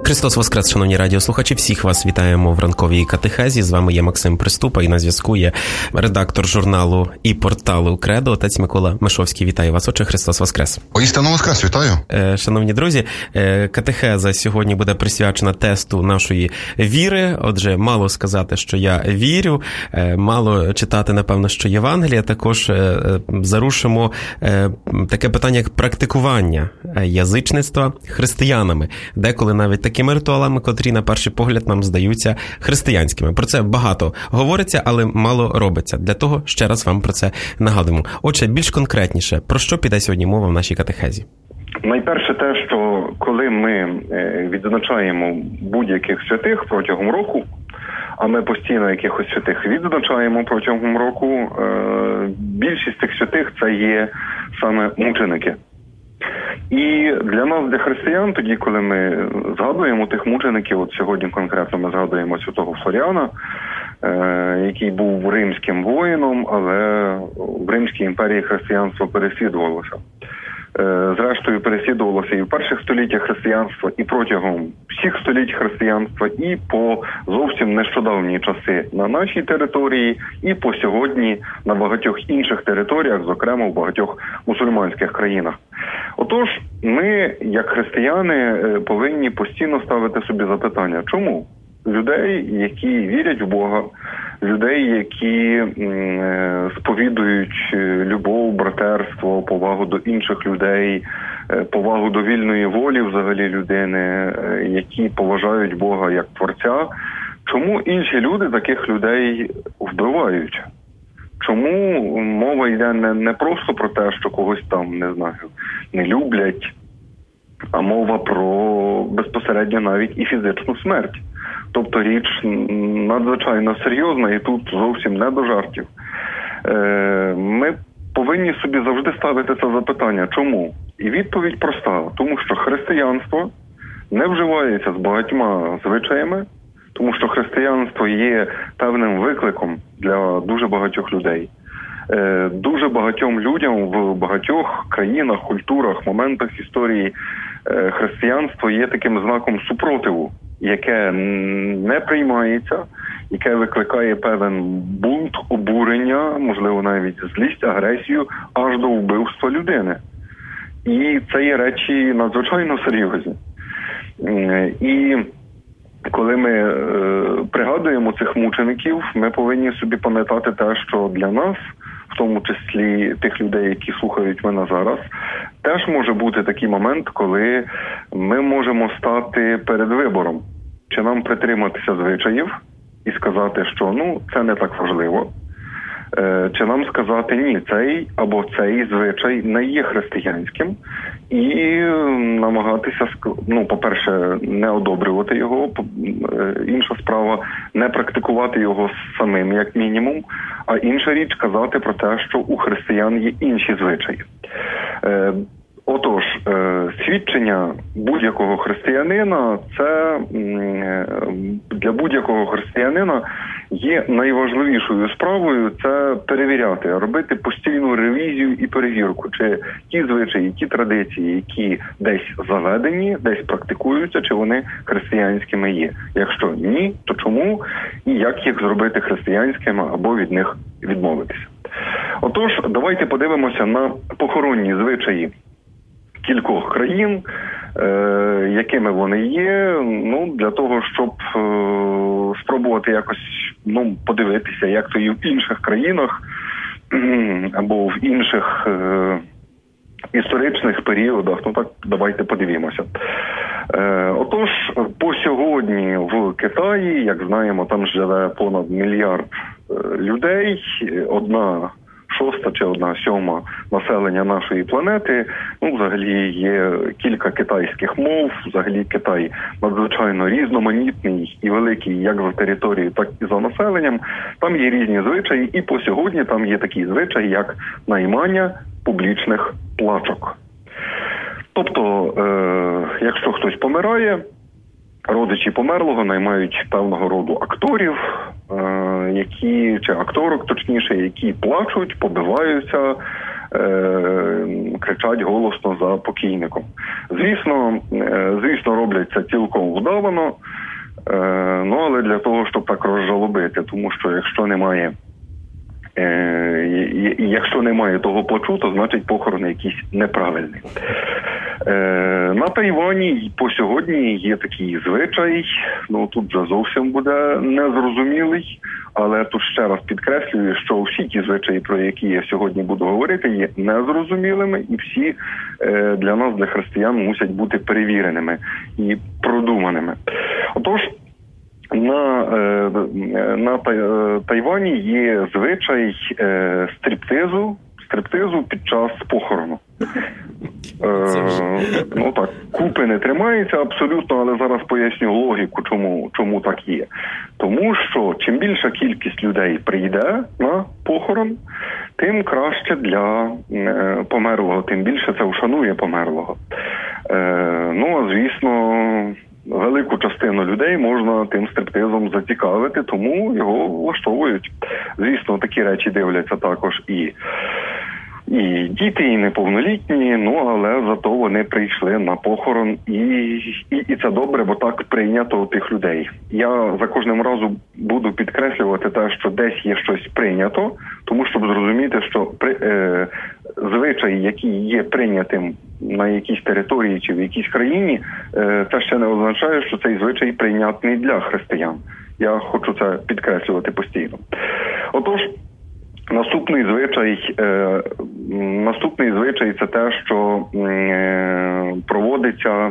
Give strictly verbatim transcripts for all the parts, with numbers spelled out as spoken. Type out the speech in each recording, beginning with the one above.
Христос Воскрес, шановні радіослухачі, всіх вас вітаємо в ранковій катехезі. З вами є Максим Приступа і на зв'язку є редактор журналу і порталу «Кредо», отець Микола Мишовський. Вітаю вас, отче, Христос Воскрес. Воістину Воскрес, вітаю. Шановні друзі, катехеза сьогодні буде присвячена тесту нашої віри. Отже, мало сказати, що я вірю, мало читати, напевно, що Євангелія. Також зарушимо таке питання, як практикування язичництва християнами. Деколи навіть такими ритуалами, котрі на перший погляд нам здаються християнськими. Про це багато говориться, але мало робиться. Для того ще раз вам про це нагадуємо. Отже, більш конкретніше, про що піде сьогодні мова в нашій катехезі? Найперше те, що коли ми відзначаємо будь-яких святих протягом року, а ми постійно якихось святих відзначаємо протягом року, більшість цих святих – це є саме мученики. І для нас, для християн, тоді, коли ми згадуємо тих мучеників, от сьогодні конкретно ми згадуємо святого Флоріана, е, який був римським воїном, але в Римській імперії християнство переслідувалося. Е, зрештою, переслідувалося і в перших століттях християнства, і протягом всіх століть християнства, і по зовсім нещодавні часи на нашій території, і по сьогодні на багатьох інших територіях, зокрема в багатьох мусульманських країнах. Отож, ми, як християни, повинні постійно ставити собі запитання, чому людей, які вірять в Бога, людей, які сповідують любов, братерство, повагу до інших людей, повагу до вільної волі взагалі людини, які поважають Бога як Творця, чому інші люди таких людей вбивають? Чому мова йде не, не просто про те, що когось там, не знаю, не люблять, а мова про безпосередньо навіть і фізичну смерть. Тобто річ надзвичайно серйозна і тут зовсім не до жартів. Е, ми повинні собі завжди ставити це запитання. Чому? І відповідь проста. Тому що християнство не вживається з багатьма звичаями, тому що християнство є певним викликом для дуже багатьох людей. Е, дуже багатьом людям в багатьох країнах, культурах, моментах історії е, християнство є таким знаком супротиву, яке не приймається, яке викликає певен бунт, обурення, можливо навіть злість, агресію, аж до вбивства людини. І це є речі надзвичайно серйозні. Е, і коли ми е, пригадуємо цих мучеників, ми повинні собі пам'ятати те, що для нас, в тому числі тих людей, які слухають мене зараз, теж може бути такий момент, коли ми можемо стати перед вибором. Чи нам притриматися звичаїв і сказати, що ну це не так важливо, е, чи нам сказати ні, цей або цей звичай не є християнським, і намагатися, ну, по-перше, не одобрювати його, інша справа, не практикувати його самим, як мінімум, а інша річ казати про те, що у християн є інші звичаї. Е, отож, е, свідчення будь-якого християнина, це е, для будь-якого християнина є найважливішою справою – це перевіряти, робити постійну ревізію і перевірку, чи ті звичаї, ті традиції, які десь заведені, десь практикуються, чи вони християнськими є. Якщо ні, то чому і як їх зробити християнськими або від них відмовитися. Отож, давайте подивимося на похоронні звичаї кількох країн, е, якими вони є, ну, для того, щоб е, спробувати якось, ну, подивитися, як то і в інших країнах або в інших е, історичних періодах. Ну так, давайте подивімося. Е, отож, по сьогодні в Китаї, як знаємо, там живе понад мільярд е, людей, одна шоста чи одна сьома населення нашої планети. Ну, взагалі є кілька китайських мов, взагалі Китай надзвичайно різноманітний і великий як за територією, так і за населенням. Там є різні звичаї, і по сьогодні там є такі звичаї, як наймання публічних плачок. Тобто, е- якщо хтось помирає, родичі померлого наймають певного роду акторів, е- які, чи акторок, точніше, які плачуть, побиваються, е, кричать голосно за покійником. Звісно, е, звісно, роблять це цілком вдавано, е, ну, але для того, щоб так розжалобити, тому що якщо немає І якщо немає того плачу, то значить похорон якийсь неправильний. На Тайвані по сьогодні є такий звичай, ну тут вже зовсім буде незрозумілий, але тут ще раз підкреслюю, що всі ті звичаї, про які я сьогодні буду говорити, є незрозумілими і всі для нас, для християн, мусять бути перевіреними і продуманими. Отож, На, на Тайвані є звичай стриптизу, стриптизу під час похорону. Е, ну так, купи не тримаються абсолютно, але зараз поясню логіку, чому, чому так є. Тому що чим більша кількість людей прийде на похорон, тим краще для е, померлого, тим більше це вшанує померлого. Е, ну, а звісно, велику частину людей можна тим стриптизом зацікавити, тому його влаштовують. Звісно, такі речі дивляться також і, і діти, і неповнолітні, ну, але зато вони прийшли на похорон, і, і, і це добре, бо так прийнято у тих людей. Я за кожним разом буду підкреслювати те, що десь є щось прийнято, тому щоб зрозуміти, що при, е, звичай, який є прийнятим на якійсь території чи в якійсь країні, це ще не означає, що цей звичай прийнятний для християн. Я хочу це підкреслювати постійно. Отож, наступний звичай, е, наступний звичай це те, що е, проводиться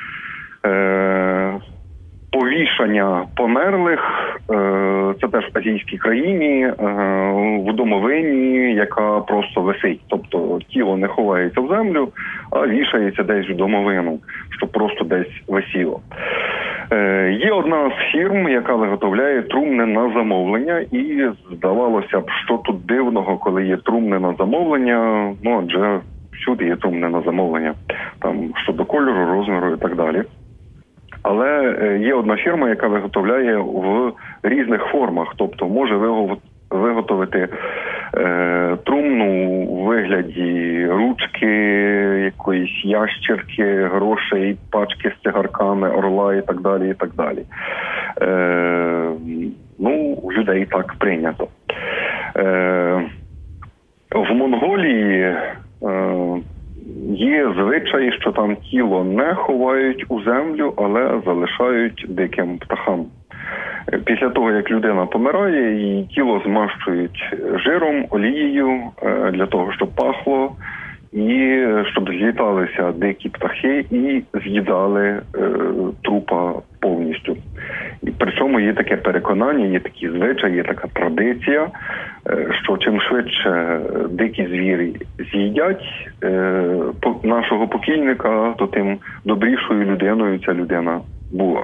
е, повішання померлих, е, це теж в азійській країні, е, в домовині, яка просто висить. Тобто тіло не ховається в землю, а вішається десь в домовину, щоб просто десь висіло. Е, є одна з фірм, яка виготовляє трумни на замовлення, і здавалося б, що тут дивного, коли є трумни на замовлення, ну, адже всюди є трумни на замовлення, там, щодо кольору, розміру і так далі. Але є одна фірма, яка виготовляє в різних формах, тобто може виготовити е, трумну у вигляді ручки, якоїсь ящерки, грошей, пачки з цигарками, орла і так далі, і так далі. Е, ну, у людей так прийнято. Е, в Монголії е, є звичай, що там тіло не ховають у землю, але залишають диким птахам. Після того, як людина помирає, її тіло змащують жиром, олією, для того, щоб пахло, і щоб зліталися дикі птахи і з'їдали е, трупа повністю. І при цьому є таке переконання, є такі звичаї, є така традиція, е, що чим швидше дикі звірі з'їдять е, по, нашого покійника, то тим добрішою людиною ця людина була.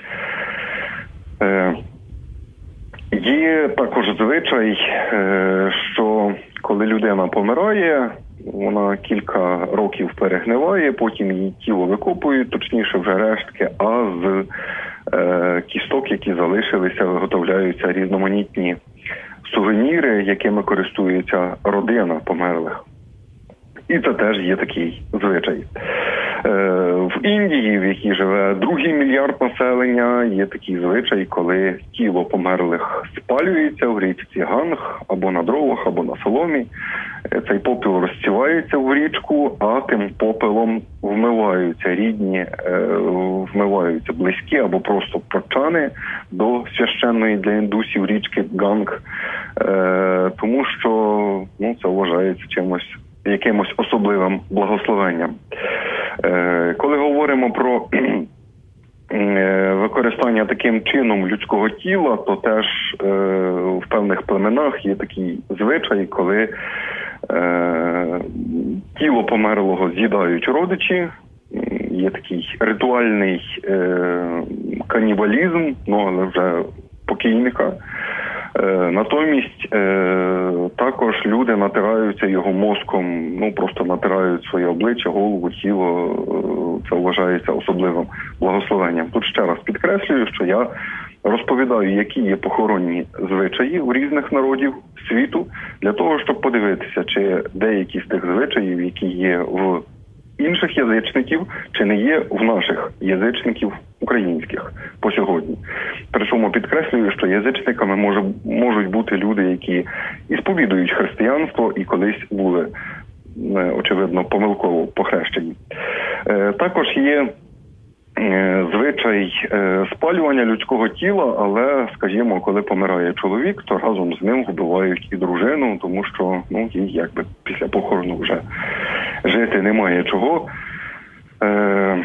Е, є також звичай, е, що коли людина помирає, вона кілька років перегниває, потім її тіло викопують, точніше вже рештки, а з е, кісток, які залишилися, виготовляються різноманітні сувеніри, якими користується родина померлих. І це теж є такий звичай. Е, в Індії, в якій живе другий мільярд населення, є такий звичай, коли тіло померлих спалюється в річці Ганг, або на дровах, або на соломі. Цей попіл розсівається в річку, а тим попелом вмиваються рідні, вмиваються близькі або просто прочани до священної для індусів річки Ганг, тому що ну, це вважається чимось, якимось особливим благословенням. Коли говоримо про використання таким чином людського тіла, то теж в певних племенах є такий звичай, коли Е, тіло померлого з'їдають родичі, є такий ритуальний е, канібалізм, ну але вже покійника. Е, натомість е, також люди натираються його мозком, ну просто натирають своє обличчя, голову, тіло, це вважається особливим благословенням. Тут ще раз підкреслюю, що я розповідаю, які є похоронні звичаї у різних народів світу, для того, щоб подивитися, чи деякі з тих звичаїв, які є в інших язичників, чи не є в наших язичників українських по сьогодні. Причому підкреслюю, що язичниками може, можуть бути люди, які і сповідують християнство, і колись були, очевидно, помилково похрещені. Також є звичай спалювання людського тіла, але, скажімо, коли помирає чоловік, то разом з ним вбивають і дружину, тому що, ну, їй якби після похорону вже жити немає чого. Е,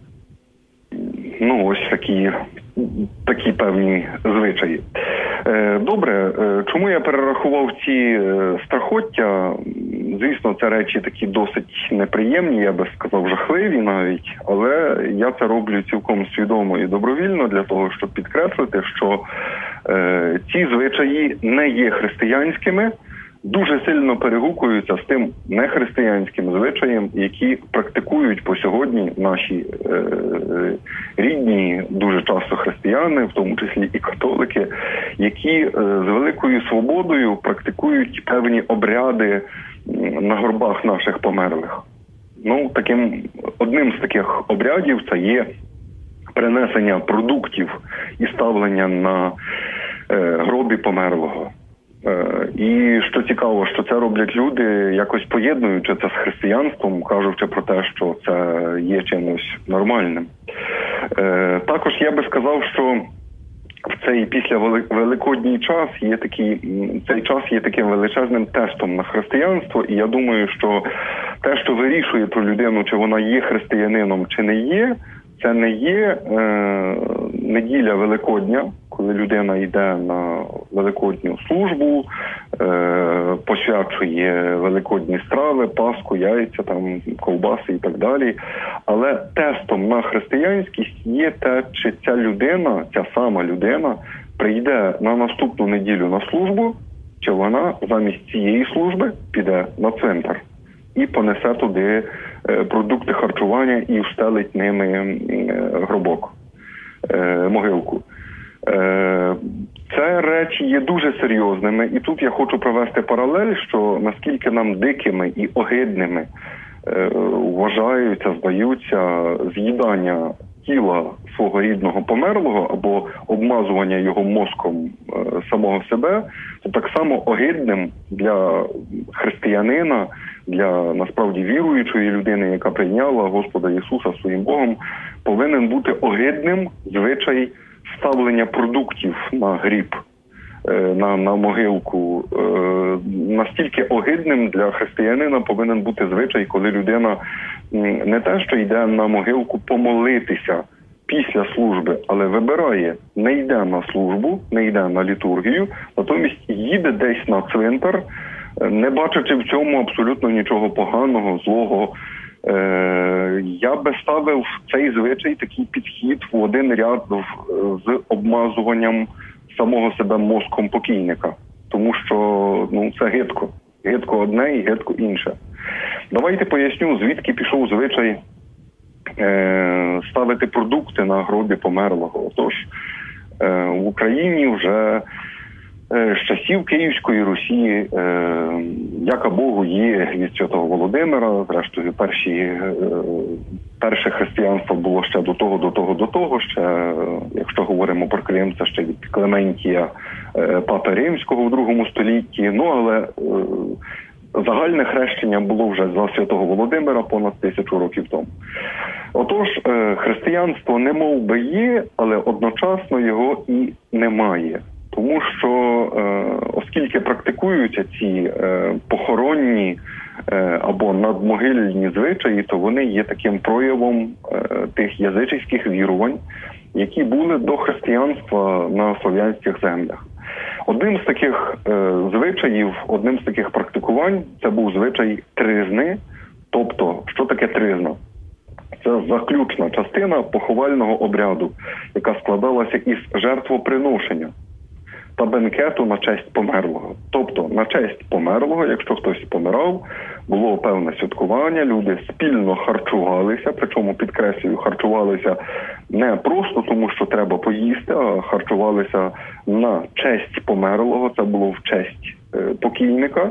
ну, ось такі, такі певні звичаї. Е, добре, е, чому я перерахував ці е, страхоття? Звісно, це речі такі досить неприємні, я би сказав, жахливі навіть, але я це роблю цілком свідомо і добровільно для того, щоб підкреслити, що е, ці звичаї не є християнськими, дуже сильно перегукуються з тим нехристиянським звичаєм, які практикують по сьогодні наші е, рідні, дуже часто християни, в тому числі і католики, які е, з великою свободою практикують певні обряди на гробах наших померлих. Ну, таким, одним з таких обрядів це є принесення продуктів і ставлення на е, гробі померлого. Е, і що цікаво, що це роблять люди, якось поєднуючи це з християнством, кажучи про те, що це є чимось нормальним. Е, також я би сказав, що в цей після великодній час є такий, цей час є таким величезним тестом на християнство, і я думаю, що те, що вирішує про людину, чи вона є християнином, чи не є, це не є е, неділя Великодня, коли людина йде на великодню службу, е, посвячує великодні страви, паску, яйця, там, ковбаси і так далі. Але тестом на християнськість є те, чи ця людина, ця сама людина, прийде на наступну неділю на службу, чи вона замість цієї служби піде на цвинтар і понесе туди продукти харчування і встелить ними гробок, могилку. Це речі є дуже серйозними, і тут я хочу провести паралель, що наскільки нам дикими і огидними вважаються, здаються з'їдання тіла свого рідного померлого або обмазування його мозком самого себе, то так само огидним для християнина, для, насправді, віруючої людини, яка прийняла Господа Ісуса своїм Богом, повинен бути огидним звичай ставлення продуктів на гріб, на, на могилку. Настільки огидним для християнина повинен бути звичай, коли людина не те, що йде на могилку помолитися після служби, але вибирає, не йде на службу, не йде на літургію, натомість їде десь на цвинтар, не бачачи в цьому абсолютно нічого поганого, злого. Я би ставив цей звичай, такий підхід в один ряд з обмазуванням самого себе мозком покійника. Тому що, ну, це гидко. Гидко одне і гидко інше. Давайте поясню, звідки пішов звичай е, ставити продукти на гробі померлого. Отож, е, в Україні вже е, з часів Київської Русі, е, яка Богу є від Святого Володимира, зрештою, перші, е, перше християнство було ще до того, до того, до того, ще, якщо говоримо про Крим, це ще від Клементія, е, Папи Римського в другому столітті, ну, але е, загальне хрещення було вже за Святого Володимира понад тисячу років тому. Отож, християнство не мов би є, але одночасно його і немає. Тому що, оскільки практикуються ці похоронні або надмогильні звичаї, то вони є таким проявом тих язичницьких вірувань, які були до християнства на слов'янських землях. Одним з таких е, звичаїв, одним з таких практикувань, це був звичай тризни. Тобто, що таке тризна? Це заключна частина поховального обряду, яка складалася із жертвоприношення. та бенкету на честь померлого. Тобто на честь померлого, якщо хтось помирав, було певне святкування, люди спільно харчувалися, причому, підкреслюю, харчувалися не просто тому, що треба поїсти, а харчувалися на честь померлого, це було в честь покійника.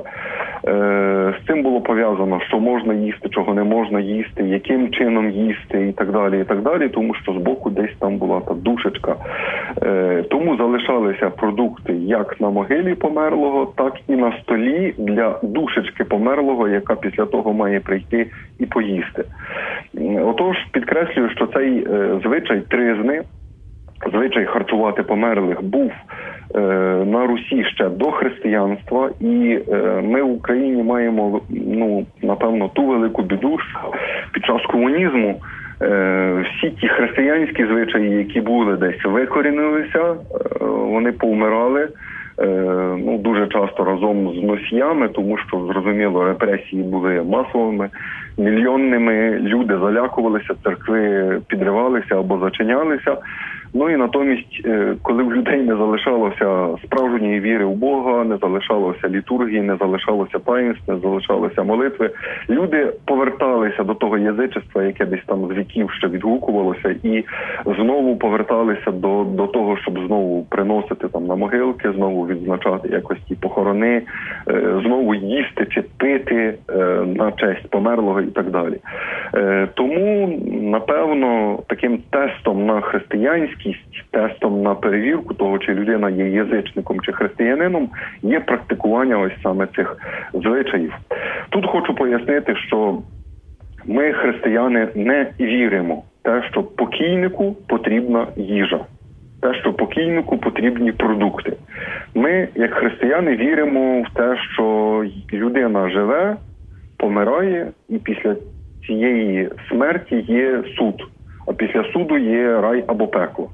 З цим було пов'язано, що можна їсти, чого не можна їсти, яким чином їсти і так далі, і так далі, тому що збоку десь там була та душечка. Тому залишалися продукти як на могилі померлого, так і на столі для душечки померлого, яка після того має прийти і поїсти. Отож, підкреслюю, що цей звичай тризни, звичай харчувати померлих, був е, на Русі ще до християнства, і е, ми в Україні маємо, ну, напевно, ту велику біду, що під час комунізму е, всі ті християнські звичаї, які були десь викорінилися, е, вони повмирали, е, ну, дуже часто разом з носіями, тому що, зрозуміло, репресії були масовими, мільйонними, люди залякувалися, церкви підривалися або зачинялися. Ну і натомість, коли в людей не залишалося справжньої віри в Бога, не залишалося літургії, не залишалося таїнств, не залишалося молитви, люди поверталися до того язичества, яке десь там з віків ще відгукувалося, і знову поверталися до, до того, щоб знову приносити там на могилки, знову відзначати якось ті похорони, знову їсти чи пити на честь померлого і так далі. Тому, напевно, таким тестом на християнськість, тестом на перевірку того, чи людина є язичником чи християнином, є практикування ось саме цих звичаїв. Тут хочу пояснити, що ми, християни, не віримо в те, що покійнику потрібна їжа, те, що покійнику потрібні продукти. Ми, як християни, віримо в те, що людина живе, помирає, і після цієї смерті є суд, а після суду є рай або пекло.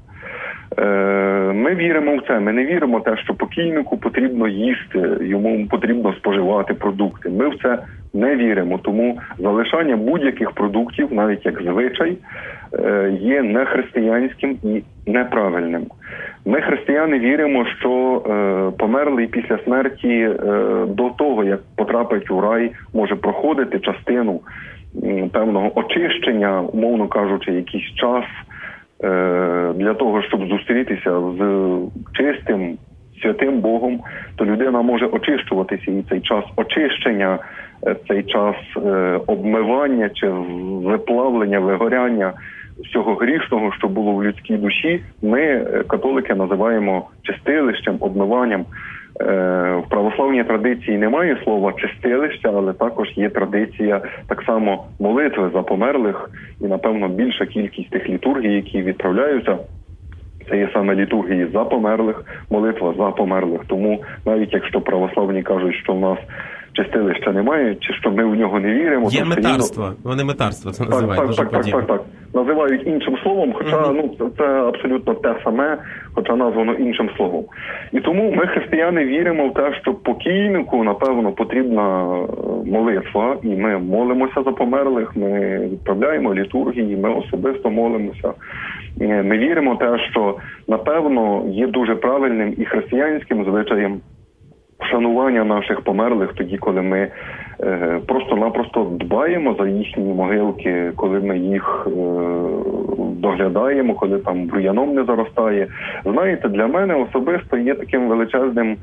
Ми віримо в це, ми не віримо в те, що покійнику потрібно їсти, йому потрібно споживати продукти. Ми в це не віримо, тому залишання будь-яких продуктів, навіть як звичай, є нехристиянським і неправильним. Ми, християни, віримо, що померлий після смерті до того, як потрапить у рай, може проходити частину певного очищення, умовно кажучи, якийсь час, для того, щоб зустрітися з чистим, святим Богом, то людина може очищуватися, і цей час очищення, цей час обмивання чи виплавлення, вигоряння всього грішного, що було в людській душі, ми, католики, називаємо чистилищем, обмиванням. В православній традиції немає слова чистилища, але також є традиція так само молитви за померлих, і, напевно, більша кількість тих літургій, які відправляються, це є саме літургії за померлих, молитва за померлих. Тому навіть якщо православні кажуть, що в нас чистилища немає, чи що ми в нього не віримо... Є метарство, рівно... вони метарство це називають. Так, так, так, так, так. Називають іншим словом, хоча uh-huh. ну, це абсолютно те саме, хоча названо іншим словом. І тому ми, християни, віримо в те, що покійнику, напевно, потрібна молитва, і ми молимося за померлих, ми відправляємо літургії, ми особисто молимося. Ми віримо в те, що, напевно, є дуже правильним і християнським звичаєм вшанування наших померлих тоді, коли ми е, просто-напросто дбаємо за їхні могилки, коли ми їх е, доглядаємо, коли там бур'яном не заростає. Знаєте, для мене особисто є таким величезним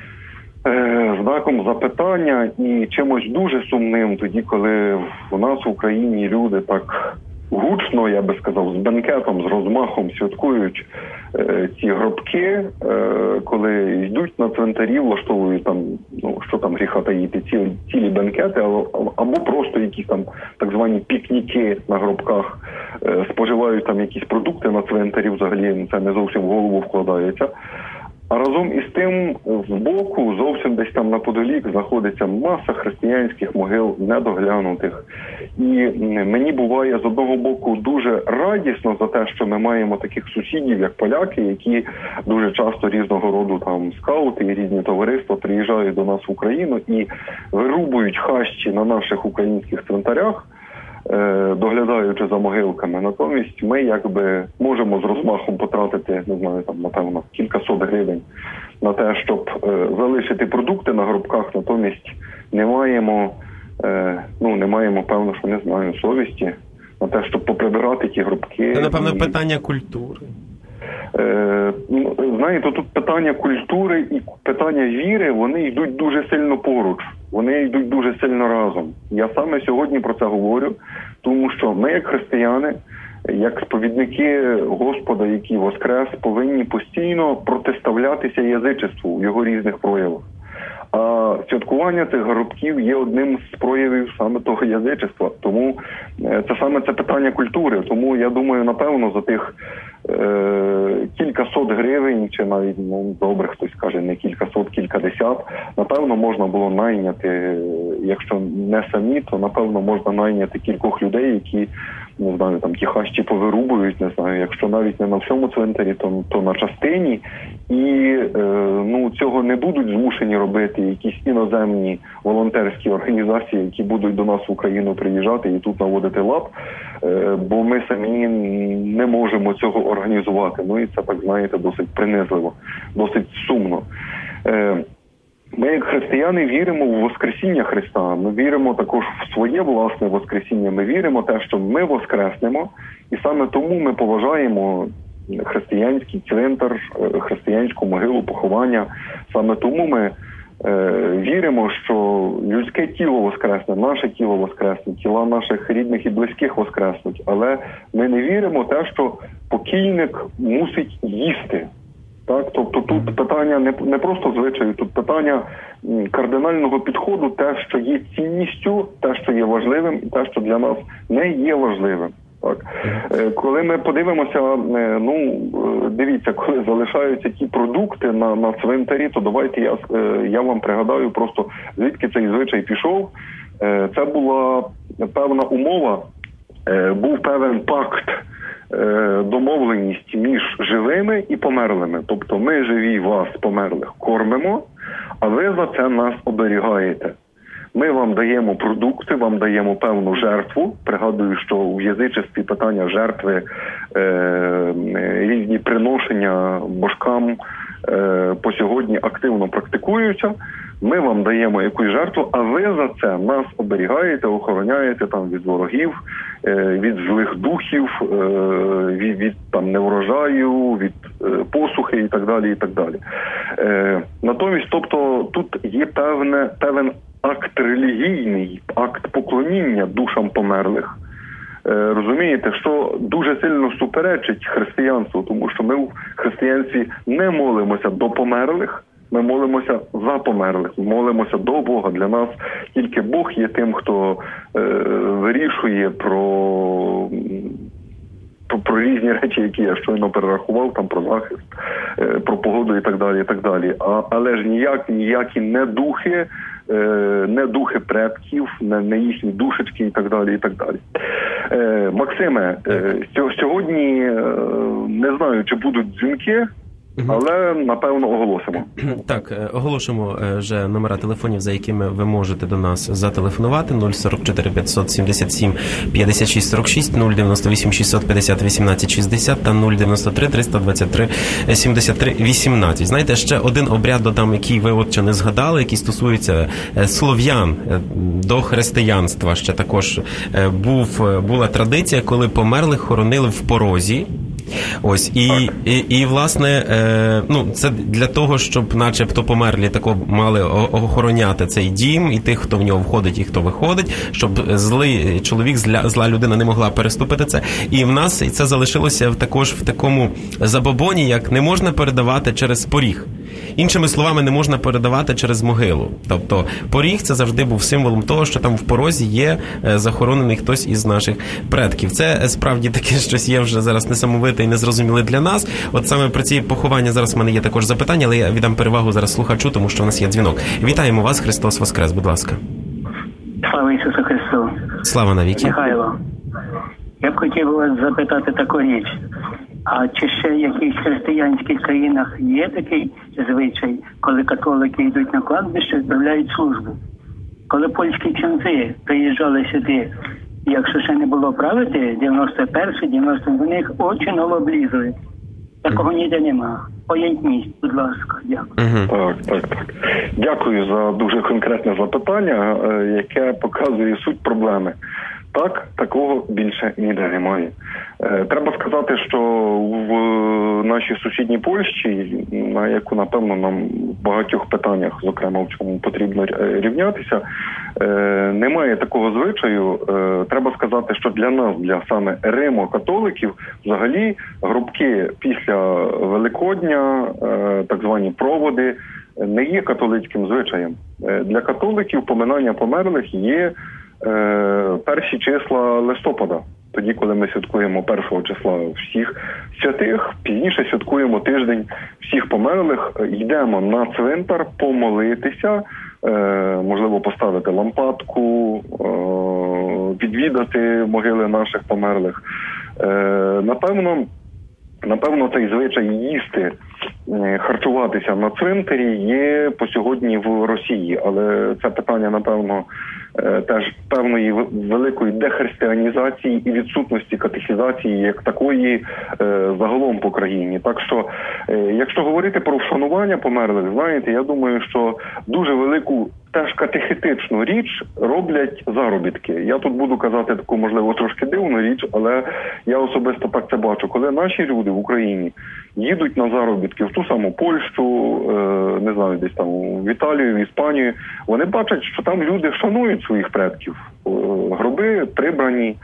е, знаком запитання і чимось дуже сумним тоді, коли у нас в Україні люди так гучно, я би сказав, з бенкетом, з розмахом святкують е, ці гробки, е, коли йдуть на цвинтарі, влаштовують там, ну, що там гріха таїти, цілі, цілі бенкети, або, або просто якісь там так звані пікніки на гробках, е, споживають там якісь продукти на цвинтарі, взагалі це не зовсім в голову вкладається. А разом із тим, збоку, зовсім десь там наподалік, знаходиться маса християнських могил недоглянутих. І мені буває з одного боку дуже радісно за те, що ми маємо таких сусідів, як поляки, які дуже часто різного роду там скаути і різні товариства приїжджають до нас в Україну і вирубують хащі на наших українських цвинтарях, доглядаючи за могилками. Натомість ми якби можемо з розмахом потратити, не знаю, там, напевно, кількасот гривень на те, щоб залишити продукти на горбках, натомість не маємо, ну, не маємо, певно, що не знаю, совісті на те, щоб поприбирати ті горбки. Це, напевно, і... питання культури. Знаєте, тут питання культури і питання віри, вони йдуть дуже сильно поруч. Вони йдуть дуже сильно разом. Я саме сьогодні про це говорю, тому що ми, як християни, як сповідники Господа, який воскрес, повинні постійно протиставлятися язичеству в його різних проявах. А святкування цих горбків є одним з проявів саме того язичества. Тому це саме це питання культури. Тому я думаю, напевно, за тих е, кілька сот гривень, чи навіть, ну, добре, хтось каже, не кілька сот, кілька десят, напевно, можна було найняти, якщо не самі, то, напевно, можна найняти кількох людей, які, не знаю, там ті хащі повирубують, не знаю, якщо навіть не на всьому цвинтарі, то, то на частині. І е, ну, цього не будуть змушені робити якісь іноземні волонтерські організації, які будуть до нас в Україну приїжджати і тут наводити лад, е, бо ми самі не можемо цього організувати. Ну і це, так знаєте, досить принизливо, досить сумно. Е, Ми, як християни, віримо в Воскресіння Христа. Ми віримо також в своє власне Воскресіння. Ми віримо в те, що ми воскреснемо. І саме тому ми поважаємо християнський цвинтар, християнську могилу поховання. Саме тому ми е, віримо, що людське тіло воскресне, наше тіло воскресне, тіла наших рідних і близьких воскреснуть. Але ми не віримо в те, що покійник мусить їсти. Так, тобто тут питання не, не просто звичаю, тут питання кардинального підходу, те, що є цінністю, те, що є важливим, і те, що для нас не є важливим. Так. Коли ми подивимося, ну, дивіться, коли залишаються ті продукти на, на цвинтарі, то давайте я, я вам пригадаю просто, звідки цей звичай пішов. Це була певна умова, був певен пакт, домовленість між живими і померлими. Тобто ми живі вас, померлих, кормимо, а ви за це нас оберігаєте. Ми вам даємо продукти, вам даємо певну жертву. Пригадую, що в язичестві питання жертви, е, різні приношення божкам е, по сьогодні активно практикуються. Ми вам даємо якусь жертву, а ви за це нас оберігаєте, охороняєте там від ворогів, е, від злих духів, е, від, від там неврожаю, від е, посухи і так далі, і так далі. Е, натомість, тобто, тут є певне, певен акт релігійний, акт поклоніння душам померлих. Е, розумієте, що дуже сильно суперечить християнству, тому що ми в християнстві не молимося до померлих, ми молимося за померлих, молимося до Бога. Для нас тільки Бог є тим, хто е, вирішує про, про, про різні речі, які я щойно перерахував, там про захист, е, про погоду і так далі, і так далі. А, але ж ніяк, ніякі не духи, не духи предків, не, не їхні душечки і так далі, і так далі. Е, Максиме, е, сьогодні е, не знаю, чи будуть дзвінки, але, напевно, оголосимо. Так, оголошимо вже номера телефонів, за якими ви можете до нас зателефонувати. нуль сорок чотири п'ятсот сімдесят сім п'ятдесят шість сорок шість, нуль дев'яносто вісім шістсот п'ятдесят вісімнадцять шістдесят та нуль дев'яносто три триста двадцять три сімдесят три вісімнадцять. Знаєте, ще один обряд додам, який ви от ще не згадали, який стосується слов'ян до християнства. Ще також був, була традиція, коли померлих хоронили в порозі. Ось, і, і, і, власне, е, ну, це для того, щоб начебто померлі тако мали охороняти цей дім, і тих, хто в нього входить, і хто виходить, щоб злий чоловік, зля, зла людина не могла переступити це. І в нас це залишилося також в такому забобоні, як не можна передавати через поріг. Іншими словами, не можна передавати через могилу. Тобто поріг – це завжди був символом того, що там в порозі є захоронений хтось із наших предків. Це справді таке щось є вже зараз несамовите і незрозуміле для нас. От саме про ці поховання зараз в мене є також запитання, але я віддам перевагу зараз слухачу, тому що у нас є дзвінок. Вітаємо вас, Христос Воскрес, будь ласка. Слава Ісусу Христу. Слава навіки. Михайло, я б хотів вас запитати таку річ. А чи ще в якихось християнських країнах є такий звичай, коли католики йдуть на кладбище, відправляють службу? Коли польські ксьондзи приїжджали сюди, якщо ще не було правити, дев'яносто перший, дев'яносто, в них очі на лоб лізли. Такого ніде нема. Поясніть, будь ласка, дякую. Так, так, так. Дякую за дуже конкретне запитання, яке показує суть проблеми. Так, такого більше ніде немає. Треба сказати, що в нашій сусідній Польщі, на яку, напевно, нам в багатьох питаннях, зокрема в чому потрібно рівнятися, немає такого звичаю. Треба сказати, що для нас, для саме римо-католиків, взагалі гробки після Великодня, так звані проводи, не є католицьким звичаєм. Для католиків поминання померлих є перші числа листопада, тоді, коли ми святкуємо першого числа всіх святих, пізніше святкуємо тиждень всіх померлих, йдемо на цвинтар помолитися, можливо, поставити лампадку, відвідати могили наших померлих. Напевно, напевно, цей звичай їсти, харчуватися на цвинтарі є по сьогодні в Росії, але це питання, напевно, теж певної великої дехристианізації і відсутності катехізації як такої загалом по країні. Так що, якщо говорити про вшанування померлих, знаєте, я думаю, що дуже велику теж катехетичну річ роблять заробітки. Я тут буду казати таку, можливо, трошки дивну річ, але я особисто так це бачу. Коли наші люди в Україні їдуть на заробітки в ту саму Польщу, не знаю, десь там в Італію, в Іспанію, вони бачать, що там люди шанують своїх предків. Гроби прибрані,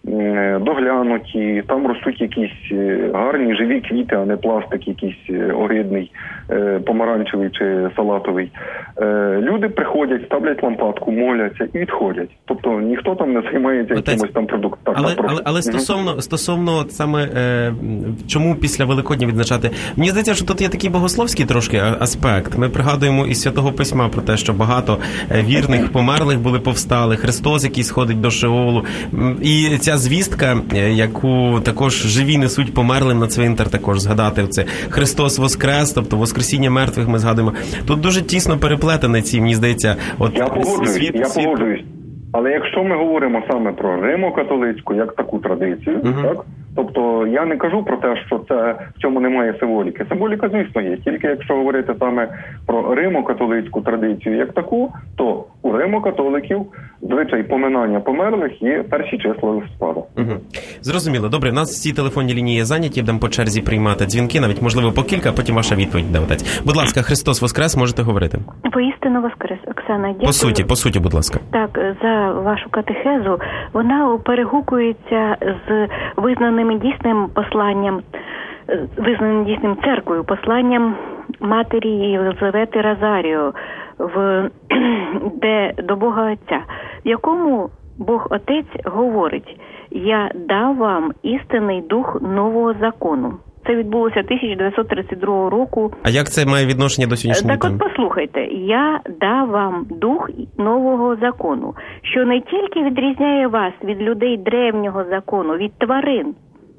доглянуті, там ростуть якісь гарні живі квіти, а не пластик якийсь огидний, помаранчевий чи салатовий. Люди приходять, ставлять лампадку, моляться і відходять. Тобто ніхто там не займається Отець, якимось там продуктом. Але, але, але стосовно, стосовно саме е, чому після Великодня відзначати, мені здається, що тут є такий богословський трошки аспект. Ми пригадуємо із Святого Письма про те, що багато вірних померлих були повстали, Христос, який сходить до Шеолу. І ця звістка, яку також живі несуть померлим на цвинтар, також згадати це Христос Воскрес, тобто Воскресіння мертвих ми згадуємо. Тут дуже тісно переплетені ці, мені здається, от я погоджуюсь, світ, я світ... погоджуюсь. Але якщо ми говоримо саме про римо-католицьку, як таку традицію, uh-huh. так? Тобто я не кажу про те, що це в цьому немає символіки. Символіка, звісно, є. Тільки якщо говорити саме про римо-католицьку традицію як таку, то у римо-католиків звичай поминання померлих є перші числа листопада. Угу. Зрозуміло. Добре, у нас всі телефонні лінії є зайняті, будемо по черзі приймати дзвінки, навіть, можливо, по кілька, а потім ваша відповідь буде, отець. Будь ласка, Христос Воскрес, можете говорити. Воістину Воскрес, Оксана, дякую. По суті, по суті, будь ласка. Так, за вашу катехезу. Вона перегукується з визнаним дійсним посланням, визнаним дійсним церквою, посланням матері Єлизавети Розаріо, в, де до Бога Отця, в якому Бог Отець говорить: «Я дав вам істинний дух нового закону». Це відбулося тисяча дев'ятсот тридцять другого року. А як це має відношення до сьогоднішньої теми? Так от послухайте. «Я дав вам дух нового закону, що не тільки відрізняє вас від людей древнього закону, від тварин,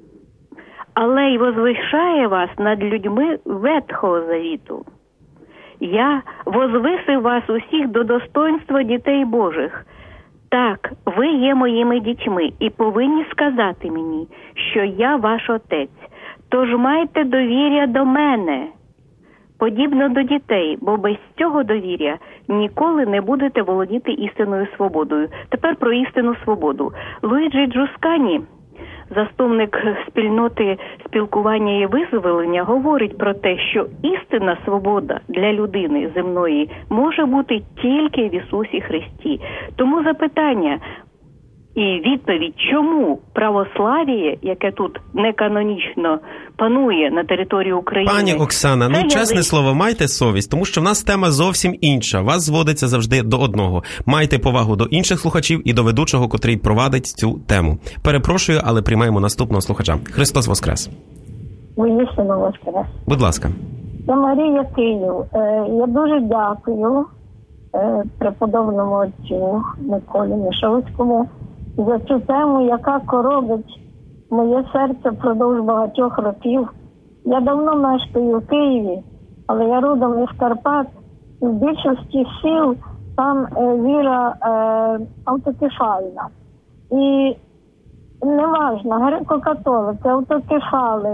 але й возвишає вас над людьми Ветхого Завіту. Я возвисив вас усіх до достоинства дітей Божих. Так, ви є моїми дітьми і повинні сказати мені, що я ваш Отець. Тож майте довір'я до мене, подібно до дітей, бо без цього довір'я ніколи не будете володіти істинною свободою». Тепер про істинну свободу. Луїджі Джускані, засновник спільноти спілкування і визволення, говорить про те, що істинна свобода для людини земної може бути тільки в Ісусі Христі. Тому запитання і відповідь, чому православ'я, яке тут неканонічно панує на території України... Пані Оксана, ну чесне язик... слово, майте совість, тому що в нас тема зовсім інша. Вас зводиться завжди до одного. Майте повагу до інших слухачів і до ведучого, котрий провадить цю тему. Перепрошую, але приймаємо наступного слухача. Христос Воскрес. Воістину Воскрес. Будь ласка. Це Марія Київ. Я дуже дякую преподобному отцю Миколі Мішовському за цю тему, яка коробить моє серце впродовж багатьох років. Я давно мешкаю в Києві, але я родом із Карпат. В більшості сіл там е, віра е, автокефальна. І неважно, греко-католики, автокефали,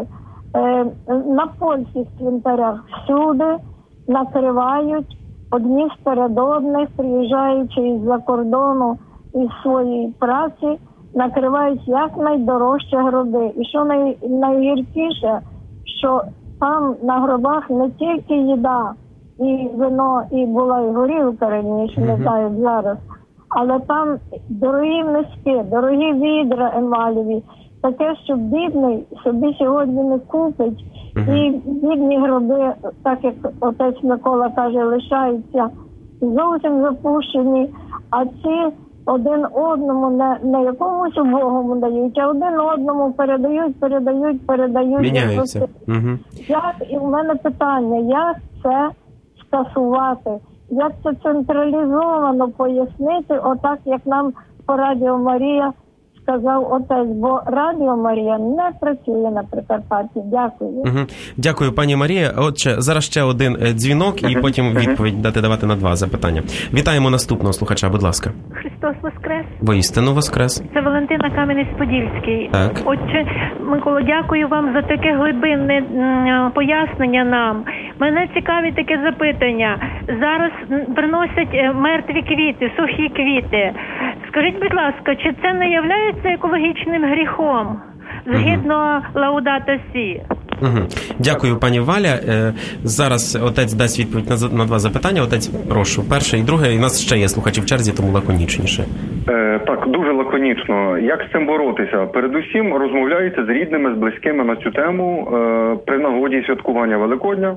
на польських цвинтарях всюди накривають одні перед одних, приїжджаючи із-за кордону із своєї праці, накривають якнайдорожчі гроби. І що най, найгіркіше, що там на гробах не тільки їда, і вино, і була і горілка раніше, не знаю зараз, але там дорогі миски, дорогі відра емаліві, таке, що бідний собі сьогодні не купить. І бідні гроби, так як отець Микола каже, лишаються зовсім запущені, а ці один одному, не, не якомусь убогому дають, а один одному передають, передають, передають. Міняються. Угу. Як, і в мене питання, як це скасувати? Як це централізовано пояснити, отак, як нам по Радіо Марія сказав отець, бо Радіо Марія не працює на Прикарпатті. Дякую. Угу. Дякую, пані Марія. Отже, зараз ще один дзвінок і потім відповідь дати давати на два запитання. Вітаємо наступного слухача, будь ласка. Христос Воскрес. Воістину Воскрес. Це Валентина Кам'янець-Подільський. Так. Отже, Микола, дякую вам за таке глибинне м, пояснення нам. Мене цікавить таке запитання. Зараз приносять мертві квіти, сухі квіти. Скажіть, будь ласка, чи це не являється екологічним гріхом? Згідно угу. Лаудата Сі. Угу. Дякую, пані Валя. Зараз отець дасть відповідь на, на два запитання. Отець, прошу, перше і друге. І у нас ще є слухачі в черзі, тому лаконічніше. Е, так, дуже лаконічно. Як з цим боротися? Передусім розмовляється з рідними, з близькими на цю тему е, при нагоді святкування Великодня.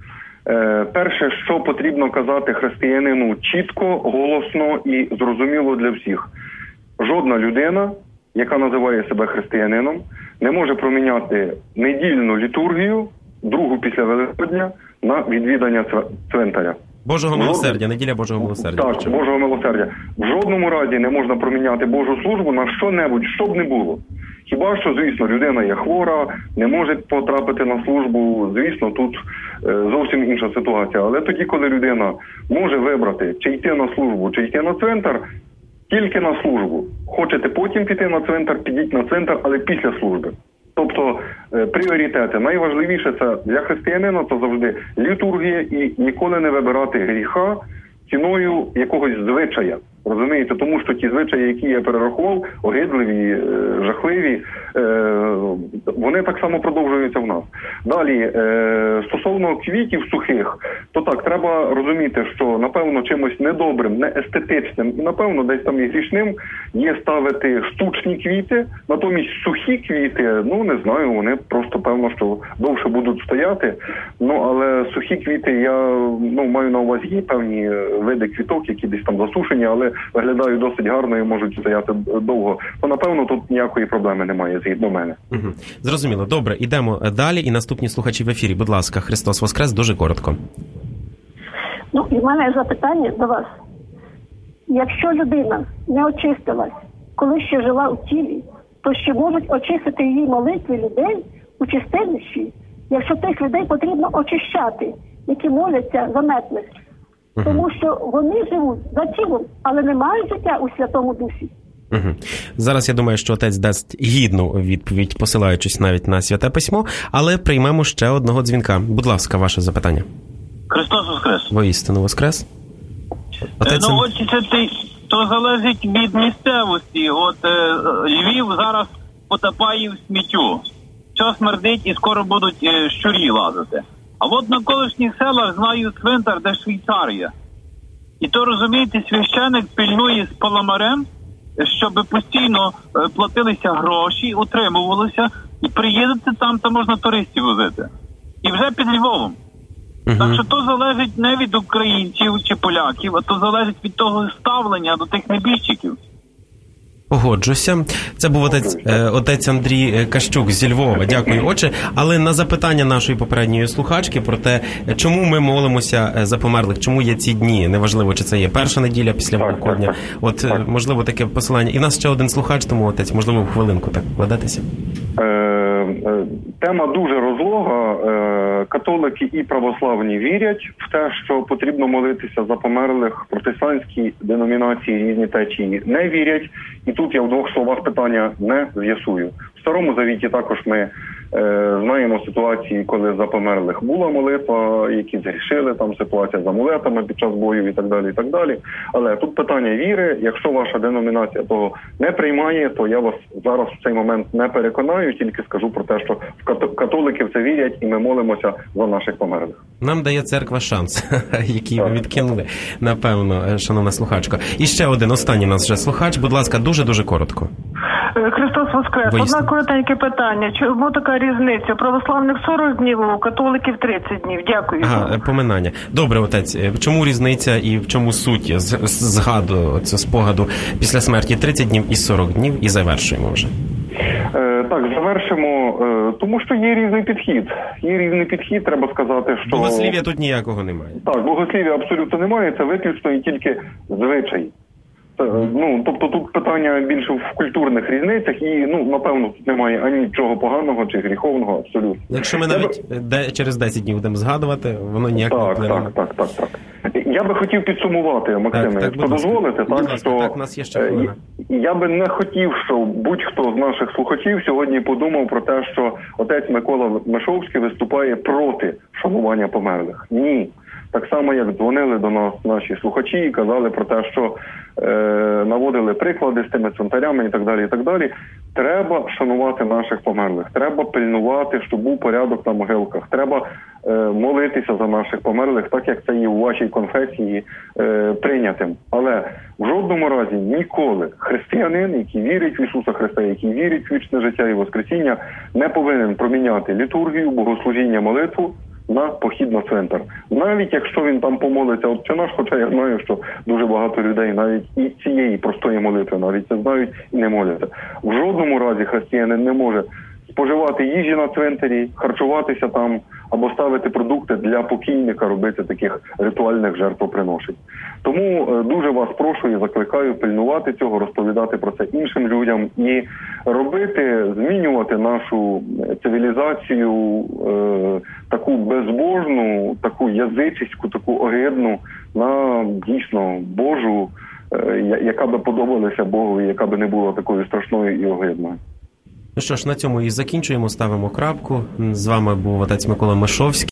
Е, перше, що потрібно казати християнину чітко, голосно і зрозуміло для всіх. Жодна людина, яка називає себе християнином, не може проміняти недільну літургію, другу після Великодня, на відвідання цвинтаря. Божого милосердя, неділя Божого милосердя. Так, Божого милосердя. В жодному разі не можна проміняти Божу службу на що-небудь, що б не було. Хіба що, звісно, людина є хвора, не може потрапити на службу, звісно, тут е, зовсім інша ситуація. Але тоді, коли людина може вибрати, чи йти на службу, чи йти на цвинтар, тільки на службу. Хочете потім піти на цвинтар, підіть на цвинтар, але після служби. Тобто е, пріоритети. Найважливіше це для християнина, це завжди літургія і ніколи не вибирати гріха ціною якогось звичая. Розумієте? Тому що ті звичаї, які я перерахував, огидливі, е, жахливі, е, вони так само продовжуються в нас. Далі, е, стосовно квітів сухих, то так, треба розуміти, що, напевно, чимось недобрим, неестетичним і, напевно, десь там і грішним є ставити штучні квіти, натомість сухі квіти, ну, не знаю, вони просто, певно, що довше будуть стояти, ну, але сухі квіти, я, ну, маю на увазі, є певні види квіток, які десь там засушені, але виглядають досить гарно і можуть стояти довго. То, напевно, тут ніякої проблеми немає, згідно мене. Угу. Зрозуміло. Добре, ідемо далі. І наступні слухачі в ефірі. Будь ласка, Христос Воскрес, дуже коротко. Ну, і в мене запитання до вас. Якщо людина не очистилась, коли ще жила у тілі, то ще можуть очистити її молитви людей у чистилищі, якщо тих людей потрібно очищати, які моляться за мертвих. Угу. Тому що вони живуть за тілом, але не мають життя у Святому Дусі. Угу. Зараз я думаю, що отець дасть гідну відповідь, посилаючись навіть на Святе Письмо, але приймемо ще одного дзвінка. Будь ласка, ваше запитання. Христос Воскрес. Воістину Воскрес. Отець... Ну, от це то залежить від місцевості. От е, Львів зараз потопає в сміттю. Що смердить і скоро будуть е, щурі лазити. А от на колишніх селах знаю цвинтар, де Швейцарія. І то, розумієте, священик пильнує з паламарем, щоб постійно платилися гроші, утримувалися, і приїдете там, то можна туристів возити. І вже під Львовом. Uh-huh. Так що то залежить не від українців чи поляків, а то залежить від того ставлення до тих небіжчиків. Погоджуся. Це був отець, е, отець Андрій Кащук зі Львова. Дякую, отче. Але на запитання нашої попередньої слухачки про те, чому ми молимося за померлих, чому є ці дні, неважливо, чи це є перша неділя після Великодня. От, можливо, таке посилання. І в нас ще один слухач, тому, отець, можливо, в хвилинку так вкладатися. Тема дуже розлога. Католики і православні вірять в те, що потрібно молитися за померлих. Протестантські деномінації, різні течії не вірять. І тут я в двох словах питання не з'ясую. В Старому Завіті також ми Знаємо ситуації, коли за померлих була молитва, які згрішили, там ситуація з амулетами під час бою і так далі, і так далі. Але тут питання віри. Якщо ваша деномінація того не приймає, то я вас зараз в цей момент не переконаю, тільки скажу про те, що католики в це вірять і ми молимося за наших померлих. Нам дає церква шанс, який ви відкинули, напевно, шановна слухачка. І ще один, останній у нас вже слухач, будь ласка, дуже-дуже коротко. Христос Воскрес. Одне коротеньке питання. Чому така різниця? У православних сорок днів, у католиків тридцять днів. Дякую. Ага, поминання. Добре, отець. Чому різниця і в чому суть згаду, це спогаду після смерті тридцять днів і сорок днів? І завершуємо вже. Е, так, завершимо. Е, тому що є різний підхід. Є різний підхід, треба сказати, що... Богослів'я тут ніякого немає. Так, богослів'я абсолютно немає. Це виключно і тільки звичай. Ну, тобто тут питання більше в культурних різницях і, ну, напевно, тут немає ані нічого поганого чи гріховного, абсолютно. Якщо ми навіть де, через десять днів будемо згадувати, воно ніяк не впливає. Так, так, так, так, так. Я би хотів підсумувати, Максиме, якщо дозволите, так, ласка, що так, нас є ще хвилина. Я би не хотів, щоб будь-хто з наших слухачів сьогодні подумав про те, що отець Микола Мишовський виступає проти шанування померлих. Ні. Так само, як дзвонили до нас наші слухачі і казали про те, що е, наводили приклади з тими цвинтарями і так далі, і так далі. Треба шанувати наших померлих. Треба пильнувати, щоб був порядок на могилках. Треба е, молитися за наших померлих, так як це є у вашій конфесії е, прийнятим. Але в жодному разі ніколи християнин, який вірить в Ісуса Христа, який вірить в вічне життя і воскресіння, не повинен проміняти літургію, богослужіння, молитву на похід на цвинтар. Навіть якщо він там помолиться Отче наш, хоча я знаю, що дуже багато людей навіть і цієї простої молитви навіть це знають і не моляться. В жодному разі християнин не може споживати їжі на цвинтарі, харчуватися там або ставити продукти для покійника, робити таких ритуальних жертвоприношень. Тому дуже вас прошу і закликаю пильнувати цього, розповідати про це іншим людям і робити, змінювати нашу цивілізацію е, таку безбожну, таку язичиську, таку огидну на дійсно Божу, е, яка би подобалася Богу, яка би не була такою страшною і огидною. Ну що ж, на цьому і закінчуємо, ставимо крапку. З вами був отець Микола Мишовський.